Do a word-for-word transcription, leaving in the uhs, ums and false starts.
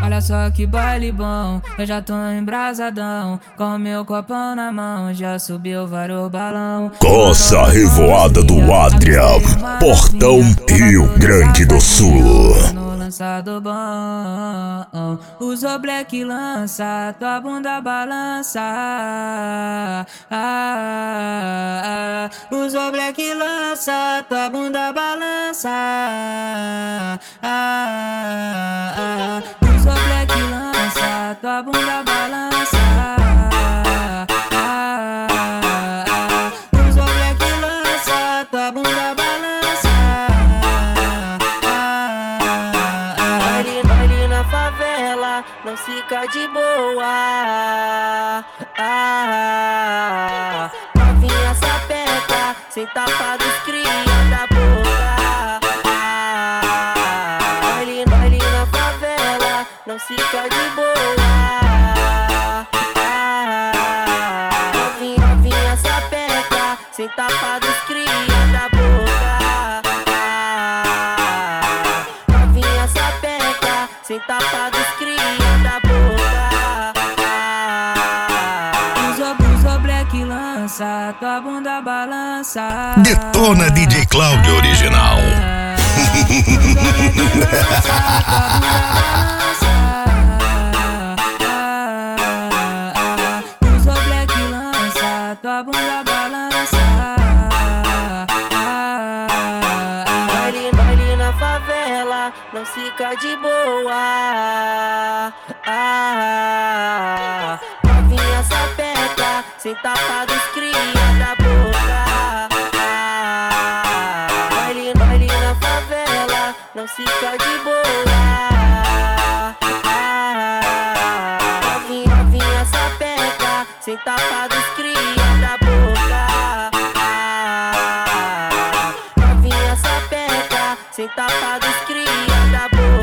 Olha só que baile bom, eu já tô embrasadão, com meu copão na mão, já subiu vários balão. Coça Revoada do Adria, Portão, Rio Grande do Sul. No lançado bom, usou black lança, tua bunda balança. Ah, ah, ah. Usou black lança, tua bunda balança. Ah, ah, ah. Usou black lança, tua bunda balança. Ah, ah, ah. Usou black lança, tua bunda balança. Ah, ah, ah. Baile, baile na favela, não fica de boa. Ah, novinha sapeca, sem tapa dos cria da boca. Ah, baile, baile na favela, não fica de boa. Ah, novinha, novinha sapeca, sem tapa dos cria da boca. Ah, novinha sapeca, sem tapa dos cria da boca. Usou black lança, tua bunda balança. Detona D J Cláudio Original. Usou black lança, tua bunda balança. Baile, baile na favela, não fica de boa. Ah, novinha sapeca, sem tapa dos cria da boca. Ah, baile, baile na favela, não fica de boa. Ah, novinha, novinha sapeca, sem tapa dos cria da boca. Ah, novinha sapeca, sem tapa dos cria da boca.